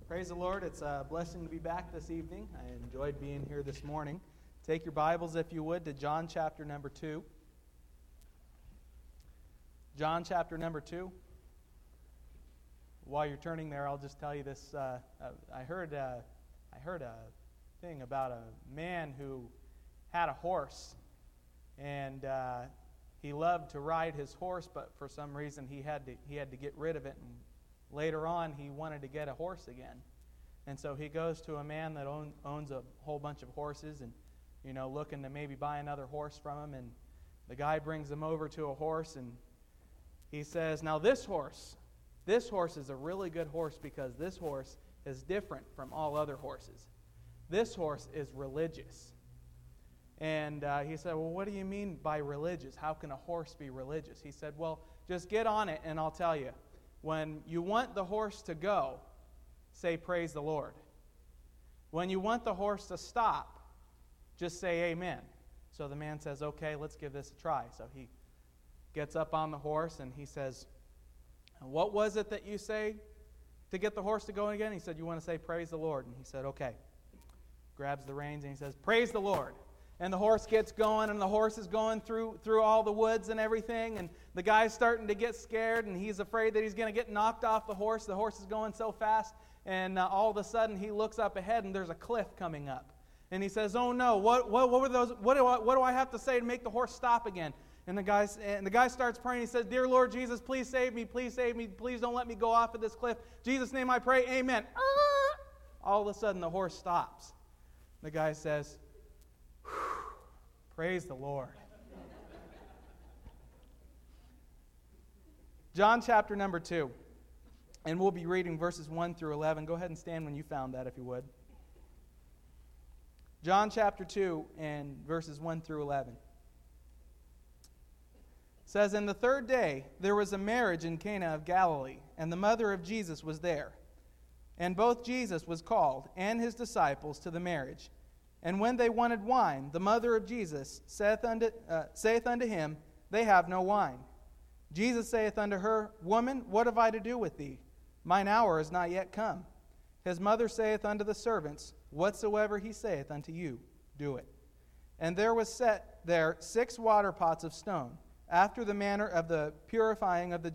Praise the Lord. It's a blessing to be back this evening. I enjoyed being here this morning. Take your Bibles, if you would, to John chapter number 2. John chapter number 2. While you're turning there, I'll just tell you this. I heard a thing about a man who had a horse, and he loved to ride his horse, but for some reason he had to get rid of it. And later on, he wanted to get a horse again. And so he goes to a man that owns a whole bunch of horses and, looking to maybe buy another horse from him. And the guy brings him over to a horse, and he says, now this horse is a really good horse because this horse is different from all other horses. This horse is religious. And he said, well, what do you mean by religious? How can a horse be religious? He said, well, just get on it and I'll tell you. When you want the horse to go, say, praise the Lord. When you want the horse to stop, just say, amen. So the man says, okay, let's give this a try. So he gets up on the horse and he says, what was it that you say to get the horse to go again? He said, you want to say, praise the Lord. And he said, okay. Grabs the reins and he says, praise the Lord. And the horse gets going, and the horse is going through all the woods and everything, and the guy's starting to get scared, and he's afraid that he's going to get knocked off the horse. The horse is going so fast, and all of a sudden he looks up ahead, and there's a cliff coming up. And he says, "Oh no! What were those? What do I have to say to make the horse stop again?" And the guy starts praying. He says, "Dear Lord Jesus, please save me! Please save me! Please don't let me go off of this cliff. In Jesus' name I pray. Amen." All of a sudden the horse stops. The guy says, praise the Lord. John chapter number 2. And we'll be reading verses 1 through 11. Go ahead and stand when you found that, if you would. John chapter 2 and verses 1 through 11. It says, "And the third day there was a marriage in Cana of Galilee, and the mother of Jesus was there. And both Jesus was called, and his disciples, to the marriage. And when they wanted wine, the mother of Jesus saith unto him, They have no wine. Jesus saith unto her, Woman, what have I to do with thee? Mine hour is not yet come. His mother saith unto the servants, Whatsoever he saith unto you, do it. And there was set there 6 water pots of stone, after the manner of the purifying of the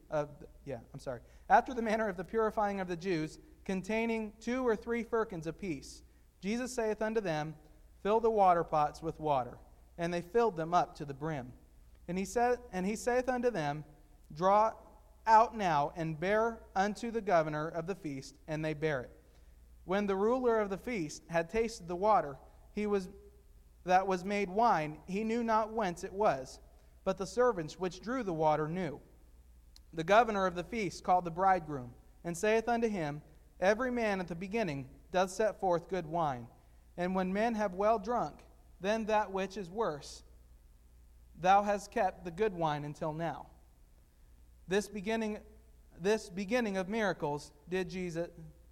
Jews, containing 2 or 3 firkins apiece. Jesus saith unto them, Fill the water pots with water. And they filled them up to the brim. And he saith unto them, Draw out now, and bear unto the governor of the feast. And they bare it. When the ruler of the feast had tasted the water, that was made wine, he knew not whence it was, but the servants which drew the water knew. The governor of the feast called the bridegroom, and saith unto him, Every man at the beginning doth set forth good wine, and when men have well drunk, then that which is worse. Thou hast kept the good wine until now. This beginning of miracles did Jesus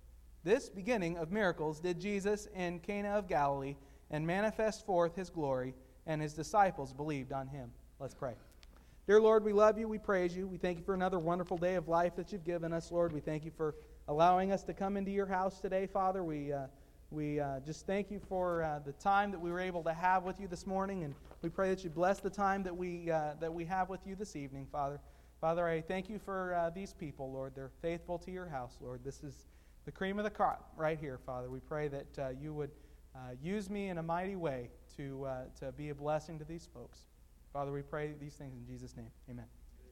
in Cana of Galilee, and manifest forth his glory, and his disciples believed on him." Let's pray. Dear Lord, we love you, we praise you. We thank you for another wonderful day of life that you've given us, Lord. We thank you for allowing us to come into your house today, Father. We just thank you for the time that we were able to have with you this morning, and we pray that you bless the time that we have with you this evening, Father. Father, I thank you for these people, Lord. They're faithful to your house, Lord. This is the cream of the crop right here, Father. We pray that you would use me in a mighty way to be a blessing to these folks. Father, we pray these things in Jesus' name. Amen.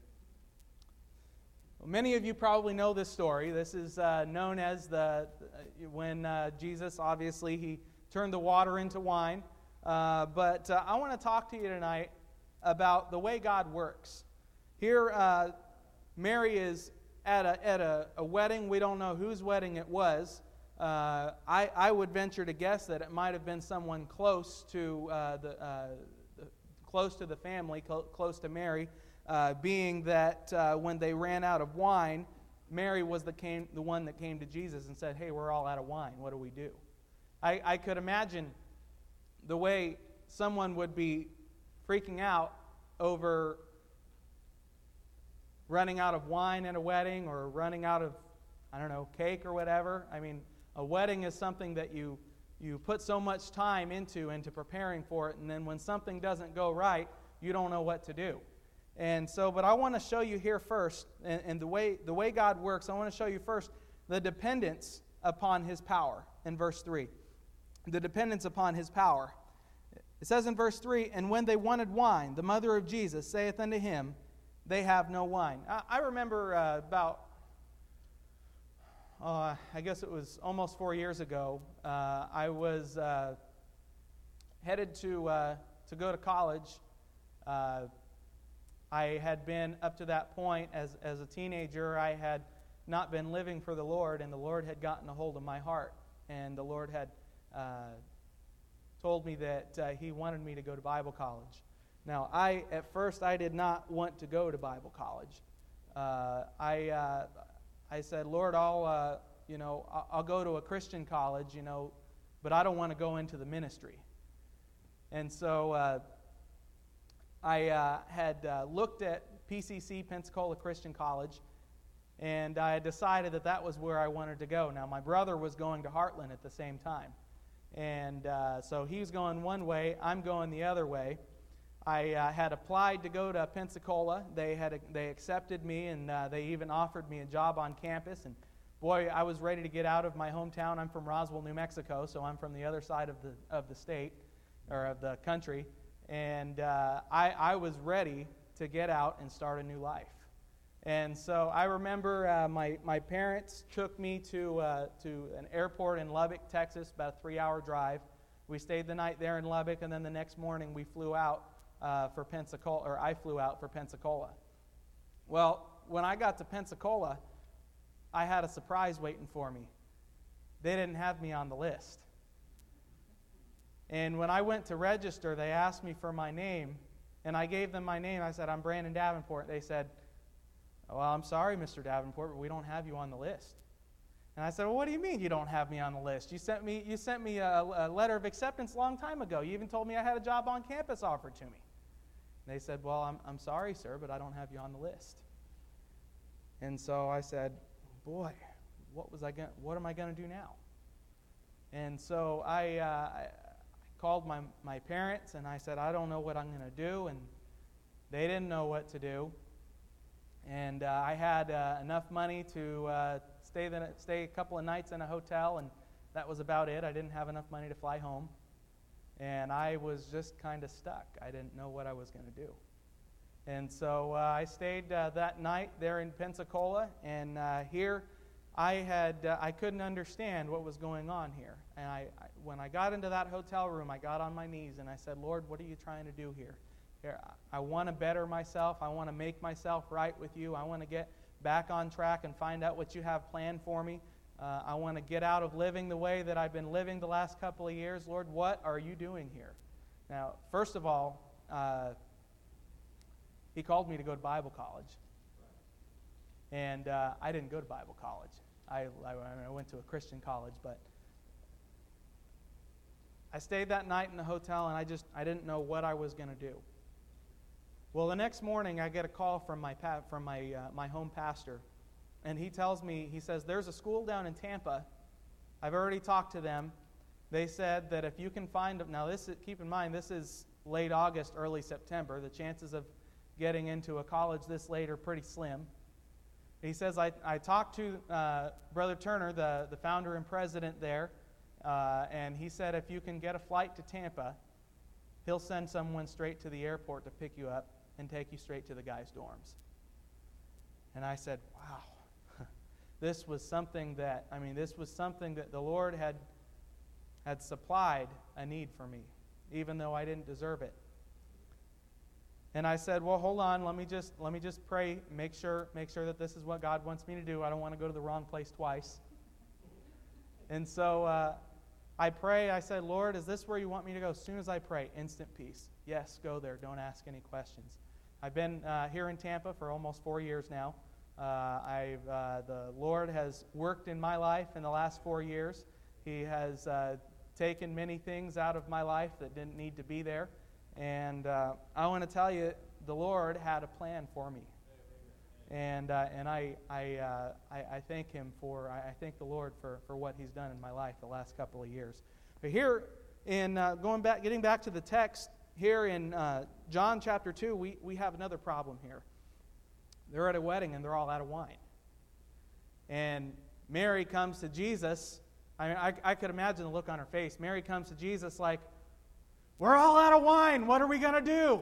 Well, many of you probably know this story. This is known as when Jesus, obviously, he turned the water into wine. But I want to talk to you tonight about the way God works. Here, Mary is at a wedding. We don't know whose wedding it was. I would venture to guess that it might have been someone close to the family, close to Mary. Being that when they ran out of wine, Mary was the one that came to Jesus and said, "Hey, we're all out of wine. What do we do?" I could imagine the way someone would be freaking out over running out of wine at a wedding, or running out of I don't know, cake or whatever. I mean, a wedding is something that you put so much time into preparing for it, and then when something doesn't go right, you don't know what to do. And so, but I want to show you here first, and the way God works, I want to show you first the dependence upon His power in verse 3. The dependence upon His power. It says in verse 3, "And when they wanted wine, the mother of Jesus saith unto him, They have no wine." I remember I guess it was almost 4 years ago, I was headed to go to college. I had been, up to that point, as a teenager, I had not been living for the Lord, and the Lord had gotten a hold of my heart. And the Lord had told me that He wanted me to go to Bible college. Now, at first, I did not want to go to Bible college. I said, "Lord, I'll go to a Christian college, but I don't want to go into the ministry." And so I had looked at PCC, Pensacola Christian College, and I had decided that was where I wanted to go. Now, my brother was going to Heartland at the same time. And so he's going one way, I'm going the other way. I had applied to go to Pensacola. They accepted me, and they even offered me a job on campus. And boy, I was ready to get out of my hometown. I'm from Roswell, New Mexico, so I'm from the other side of the state, or of the country. And I was ready to get out and start a new life. And so I remember my parents took me to an airport in Lubbock, Texas, about a 3-hour drive. We stayed the night there in Lubbock, and then the next morning we flew out for Pensacola, or I flew out for Pensacola. Well, when I got to Pensacola, I had a surprise waiting for me. They didn't have me on the list. And when I went to register, they asked me for my name, and I gave them my name. I said, "I'm Brandon Davenport." They said, "Well, I'm sorry, Mr. Davenport, but we don't have you on the list." And I said, "Well, what do you mean you don't have me on the list? You sent me a letter of acceptance a long time ago. You even told me I had a job on campus offered to me." And they said, "Well, I'm sorry, sir, but I don't have you on the list." And so I said, "Boy, what am I going to do now?" And so I called my parents, and I said, "I don't know what I'm going to do." And they didn't know what to do. And I had enough money to stay a couple of nights in a hotel, and that was about it. I didn't have enough money to fly home. And I was just kind of stuck. I didn't know what I was going to do. And so I stayed that night there in Pensacola, and here I couldn't understand what was going on here. And when I got into that hotel room, I got on my knees, and I said, "Lord, what are you trying to do here? I want to better myself. I want to make myself right with you. I want to get back on track and find out what you have planned for me. I want to get out of living the way that I've been living the last couple of years. Lord, what are you doing here?" Now, first of all, He called me to go to Bible college. And I didn't go to Bible college. I went to a Christian college, but I stayed that night in the hotel, and I didn't know what I was going to do. Well, the next morning, I get a call from my home pastor, and he tells me, he says, "There's a school down in Tampa. I've already talked to them. They said that if you can find them." Now, keep in mind, this is late August, early September. The chances of getting into a college this late are pretty slim. He says, I talked to Brother Turner, the founder and president there, and he said if you can get a flight to Tampa, he'll send someone straight to the airport to pick you up and take you straight to the guys' dorms. And I said, wow, this was something that the Lord had supplied a need for me, even though I didn't deserve it. And I said, well, hold on, let me just pray, make sure that this is what God wants me to do. I don't want to go to the wrong place twice. And so I pray, I said, Lord, is this where you want me to go? As soon as I pray, instant peace. Yes, go there. Don't ask any questions. I've been here in Tampa for almost 4 years now. The Lord has worked in my life in the last 4 years. He has taken many things out of my life that didn't need to be there. And I want to tell you, the Lord had a plan for me. And I thank him I thank the Lord for what he's done in my life the last couple of years. But here in getting back to the text here in John chapter 2, we have another problem here. They're at a wedding and they're all out of wine. And Mary comes to Jesus. I could imagine the look on her face. Mary comes to Jesus like, we're all out of wine. What are we going to do?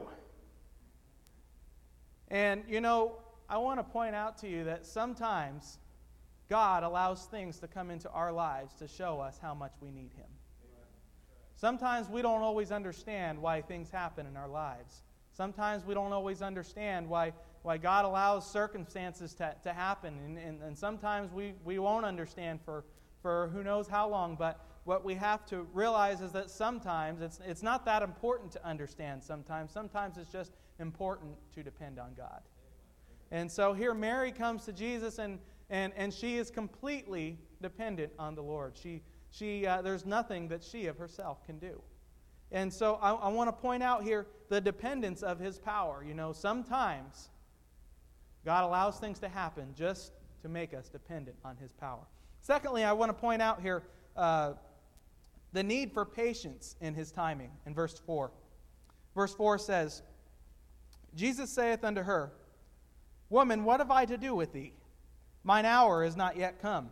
And, I want to point out to you that sometimes God allows things to come into our lives to show us how much we need Him. Sometimes we don't always understand why things happen in our lives. Sometimes we don't always understand why God allows circumstances to happen. And sometimes we won't understand for who knows how long. But what we have to realize is that sometimes it's not that important to understand sometimes. Sometimes it's just important to depend on God. And so here Mary comes to Jesus and she is completely dependent on the Lord. There's nothing that she of herself can do. And so I want to point out here the dependence of His power. Sometimes God allows things to happen just to make us dependent on His power. Secondly, I want to point out here the need for patience in His timing in verse 4. Verse 4 says, Jesus saith unto her, Woman, what have I to do with thee? Mine hour is not yet come.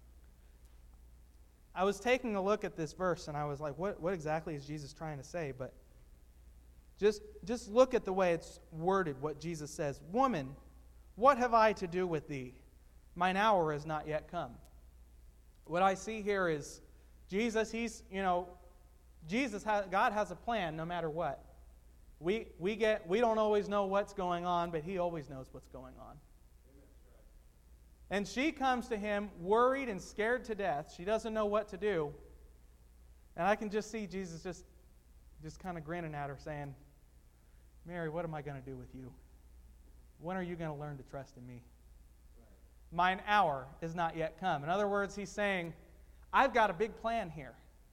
I was taking a look at this verse and I was like, what exactly is Jesus trying to say? But just look at the way it's worded, what Jesus says. Woman, what have I to do with thee? Mine hour is not yet come. What I see here is Jesus, God has a plan no matter what. We don't always know what's going on, but He always knows what's going on. And she comes to Him worried and scared to death. She doesn't know what to do. And I can just see Jesus just kind of grinning at her saying, Mary, what am I going to do with you? When are you going to learn to trust in me? Mine hour is not yet come. In other words, He's saying, I've got a big plan here.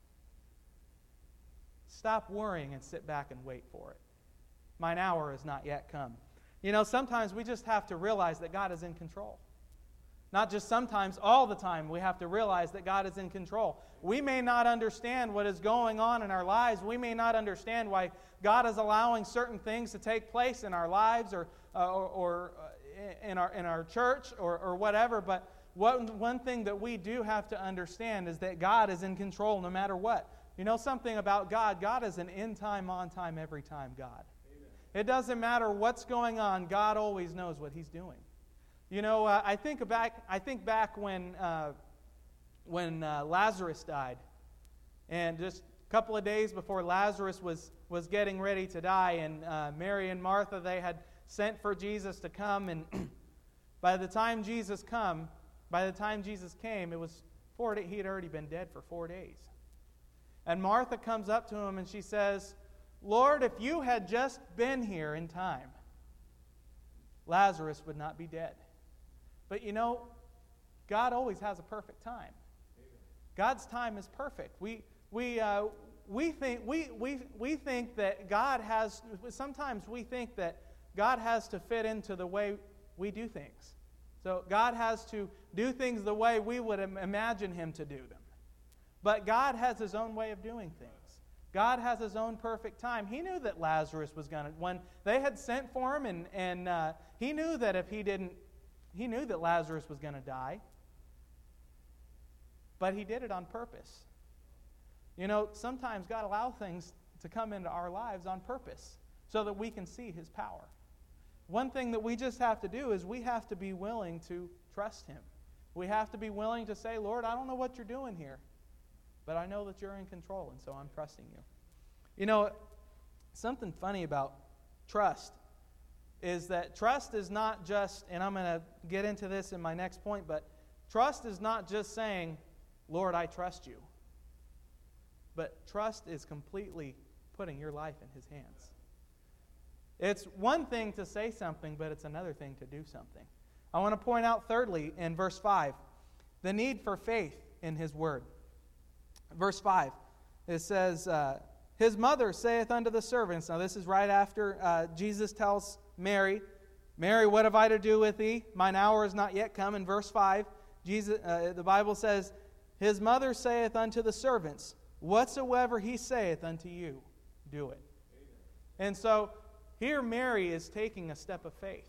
Stop worrying and sit back and wait for it. Mine hour is not yet come. Sometimes we just have to realize that God is in control. Not just sometimes, all the time, we have to realize that God is in control. We may not understand what is going on in our lives. We may not understand why God is allowing certain things to take place in our lives or in our church or whatever. But one thing that we do have to understand is that God is in control no matter what. Something about God. God is an in-time, on-time, every-time God. Amen. It doesn't matter what's going on. God always knows what He's doing. I think back when Lazarus died, and just a couple of days before Lazarus was getting ready to die, and Mary and Martha, they had sent for Jesus to come, and by the time Jesus came, it was 4 days. He had already been dead for 4 days. And Martha comes up to Him and she says, Lord, if you had just been here in time, Lazarus would not be dead. But God always has a perfect time. God's time is perfect. We think that God has. Sometimes we think that God has to fit into the way we do things. So God has to do things the way we would imagine Him to do them. But God has His own way of doing things. God has His own perfect time. He knew that Lazarus was going to, when they had sent for him, and He knew that if He knew that Lazarus was going to die. But He did it on purpose. Sometimes God allows things to come into our lives on purpose so that we can see His power. One thing that we just have to do is we have to be willing to trust Him. We have to be willing to say, Lord, I don't know what you're doing here, but I know that you're in control, and so I'm trusting you. Something funny about trust is that trust is not just, and I'm going to get into this in my next point, but trust is not just saying, Lord, I trust you. But trust is completely putting your life in His hands. It's one thing to say something, but it's another thing to do something. I want to point out thirdly in verse 5, the need for faith in His word. Verse 5, it says, His mother saith unto the servants. Now this is right after Jesus tells Mary Mary, what have I to do with thee? Mine hour is not yet come. In verse 5, the Bible says, His mother saith unto the servants, Whatsoever he saith unto you, do it. Amen. And so here Mary is taking a step of faith.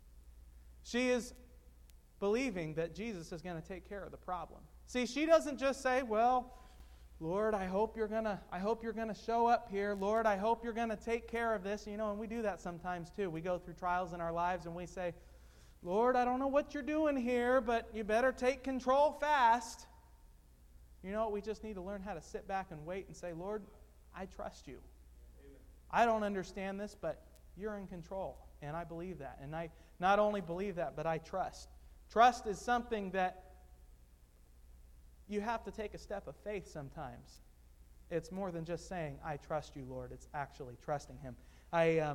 She is believing that Jesus is going to take care of the problem. See, she doesn't just say, well, Lord, I hope you're gonna show up here. Lord, I hope you're gonna take care of this. And we do that sometimes too. We go through trials in our lives and we say, Lord, I don't know what you're doing here, but you better take control fast. You know what? We just need to learn how to sit back and wait and say, Lord, I trust you. Amen. I don't understand this, but you're in control. And I believe that. And I not only believe that, but I trust. Trust is something that you have to take a step of faith sometimes. It's more than just saying, I trust you, Lord. It's actually trusting Him. I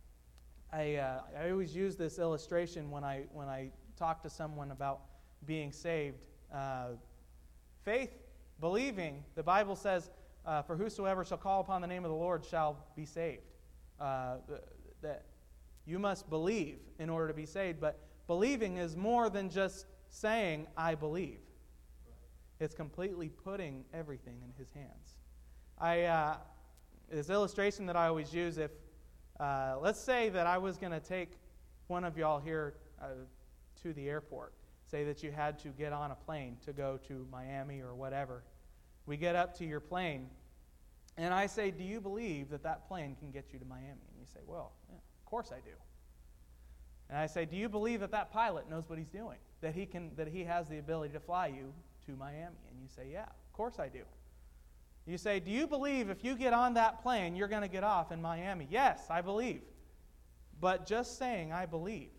always use this illustration when I talk to someone about being saved. Faith, believing, the Bible says, for whosoever shall call upon the name of the Lord shall be saved. That you must believe in order to be saved, but believing is more than just saying, I believe. It's completely putting everything in His hands. This illustration that I always use, if let's say that I was going to take one of y'all here to the airport. Say that you had to get on a plane to go to Miami or whatever. We get up to your plane, and I say, do you believe that that plane can get you to Miami? And you say, well, yeah, of course I do. And I say, do you believe that that pilot knows what he's doing? That he has the ability to fly you to Miami? And you say, yeah, of course I do. You say, do you believe if you get on that plane, you're going to get off in Miami? Yes, I believe. But just saying I believe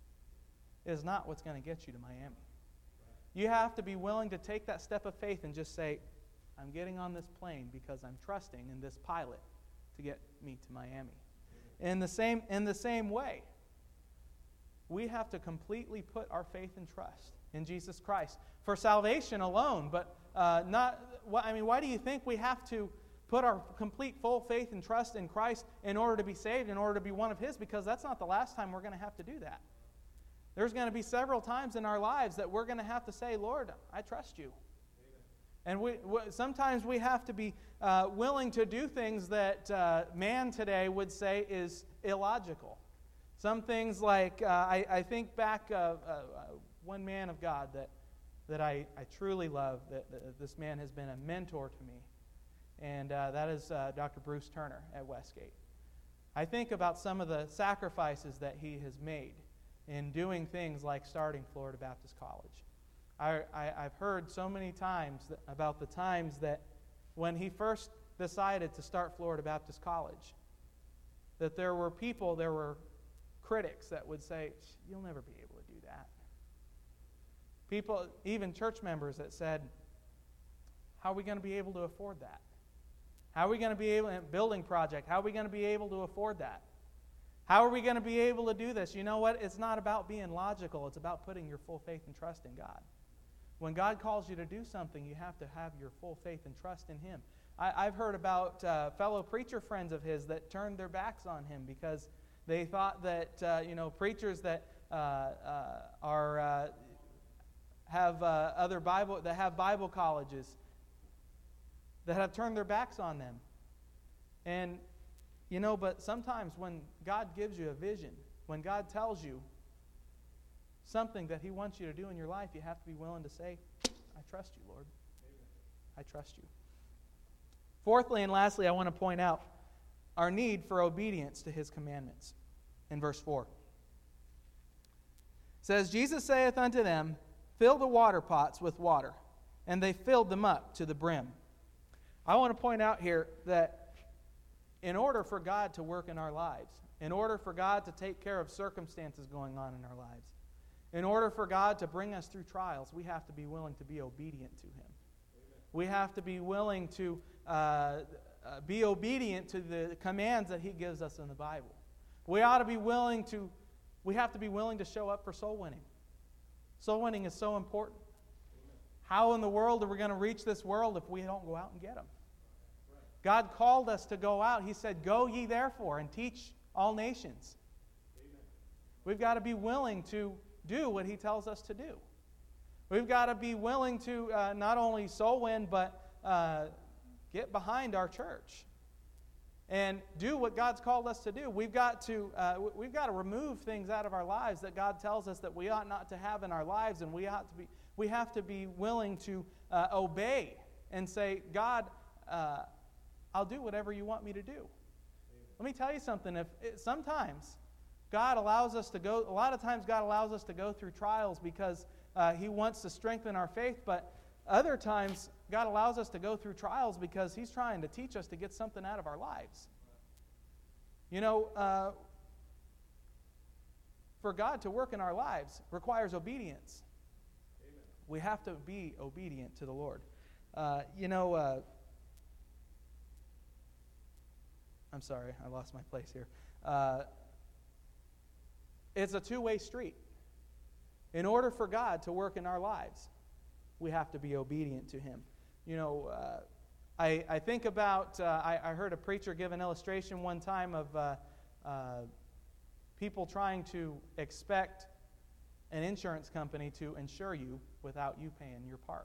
is not what's going to get you to Miami. You have to be willing to take that step of faith and just say, I'm getting on this plane because I'm trusting in this pilot to get me to Miami. In the same way, we have to completely put our faith and trust in Jesus Christ for salvation alone. But why do you think we have to put our complete full faith and trust in Christ in order to be saved, in order to be one of His? Because that's not the last time we're going to have to do that. There's going to be several times in our lives that we're going to have to say, Lord, I trust you. Amen. And sometimes we have to be willing to do things that man today would say is illogical. Some things like, I think back one man of God that I truly love, that this man has been a mentor to me, and that is Dr. Bruce Turner at Westgate. I think about some of the sacrifices that he has made in doing things like starting Florida Baptist College. I've heard so many times about the times that when he first decided to start Florida Baptist College, that there were critics that would say, you'll never be able to do that. People, even church members that said, how are we going to be able to afford that? How are we going to be able, a building project, how are we going to be able to afford that? How are we going to be able to do this? You know what? It's not about being logical. It's about putting your full faith and trust in God. When God calls you to do something, you have to have your full faith and trust in Him. I've heard about fellow preacher friends of his that turned their backs on him because they thought that preachers that have Bible colleges that have turned their backs on them. And but sometimes when God gives you a vision, when God tells you something that He wants you to do in your life, you have to be willing to say, I trust you, Lord. Amen. I trust you. Fourthly and lastly, I want to point out our need for obedience to His commandments. In verse 4. It says, Jesus saith unto them, Fill the water pots with water. And they filled them up to the brim. I want to point out here that in order for God to work in our lives, in order for God to take care of circumstances going on in our lives, in order for God to bring us through trials, we have to be willing to be obedient to Him. Amen. We have to be willing to be obedient to the commands that He gives us in the Bible. We have to be willing to show up for soul winning. Soul winning is so important. Amen. How in the world are we going to reach this world if we don't go out and get them? God called us to go out. He said, Go ye therefore and teach all nations. Amen. We've got to be willing to do what He tells us to do. We've got to be willing to not only soul win, but get behind our church and do what God's called us to do. We've got to remove things out of our lives that God tells us that we ought not to have in our lives, and we have to be willing to obey and say, God, I'll do whatever you want me to do. Let me tell you something. Sometimes God allows us to go. A lot of times God allows us to go through trials because He wants to strengthen our faith, but other times God allows us to go through trials because He's trying to teach us to get something out of our lives. For God to work in our lives requires obedience. Amen. We have to be obedient to the Lord. I'm sorry, I lost my place here. It's a two-way street. In order for God to work in our lives, we have to be obedient to Him. I think about, I heard a preacher give an illustration one time of people trying to expect an insurance company to insure you without you paying your part.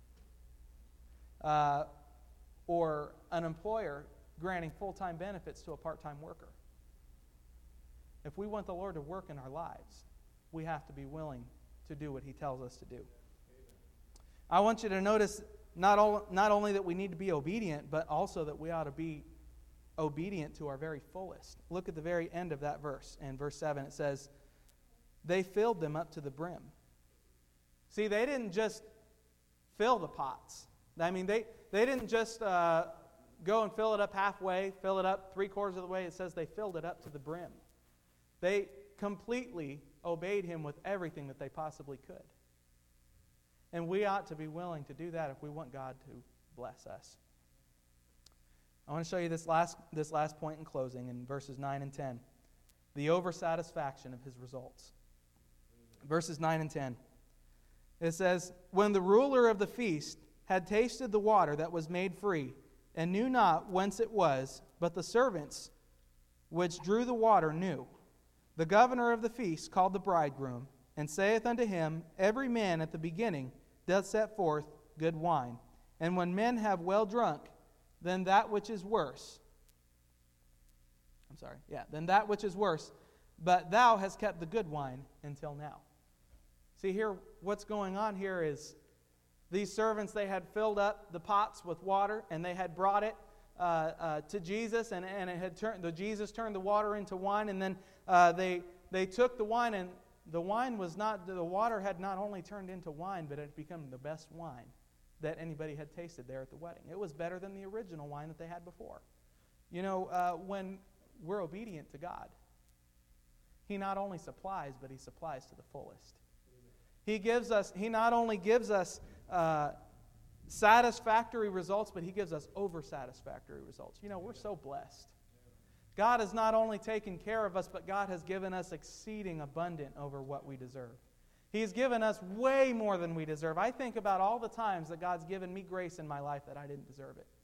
Or an employer granting full-time benefits to a part-time worker. If we want the Lord to work in our lives, we have to be willing to do what He tells us to do. I want you to notice not only that we need to be obedient, but also that we ought to be obedient to our very fullest. Look at the very end of that verse. In verse 7 it says, they filled them up to the brim. See, they didn't just fill the pots. I mean, they didn't just go and fill it up halfway, fill it up 3/4 of the way. It says they filled it up to the brim. They completely obeyed Him with everything that they possibly could. And we ought to be willing to do that if we want God to bless us. I want to show you this last point in closing in verses 9 and 10. The oversatisfaction of His results. Verses 9 and 10. It says, when the ruler of the feast had tasted the water that was made free, and knew not whence it was, but the servants which drew the water knew, the governor of the feast called the bridegroom, and saith unto him, every man at the beginning doth set forth good wine, and when men have well drunk, then that which is worse. Then that which is worse, but thou hast kept the good wine until now. See here, what's going on here is these servants, they had filled up the pots with water, and they had brought it to Jesus, and it had Jesus turned the water into wine, and then they took the wine, and the water had not only turned into wine, but it had become the best wine that anybody had tasted there at the wedding. It was better than the original wine that they had before. When we're obedient to God, He not only supplies, but He supplies to the fullest. He not only gives us satisfactory results, but He gives us over-satisfactory results. We're so blessed. God has not only taken care of us, but God has given us exceeding abundant over what we deserve. He's given us way more than we deserve. I think about all the times that God's given me grace in my life that I didn't deserve it.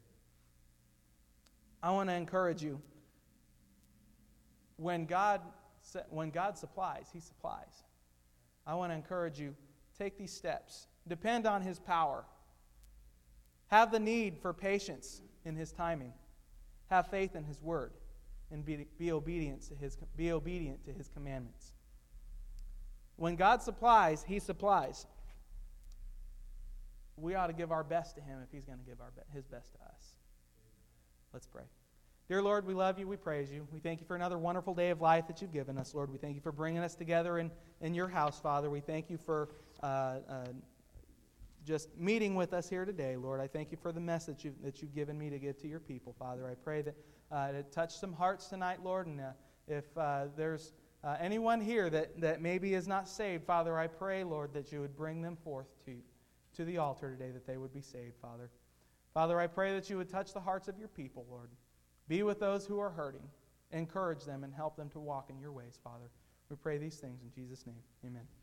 I want to encourage you. When God supplies, He supplies. I want to encourage you, take these steps. Depend on His power. Have the need for patience in His timing. Have faith in His word, and be obedient to His commandments. When God supplies, He supplies. We ought to give our best to Him if He's going to give His best to us. Let's pray. Dear Lord, we love You. We praise You. We thank You for another wonderful day of life that You've given us, Lord. We thank You for bringing us together in Your house, Father. We thank You for just meeting with us here today, Lord. I thank You for the message that You've given me to give to Your people, Father. I pray that it touch some hearts tonight, Lord, and if there's anyone here that maybe is not saved, Father, I pray, Lord, that You would bring them forth to the altar today, that they would be saved, Father. Father, I pray that You would touch the hearts of Your people, Lord. Be with those who are hurting. Encourage them and help them to walk in Your ways, Father. We pray these things in Jesus' name. Amen.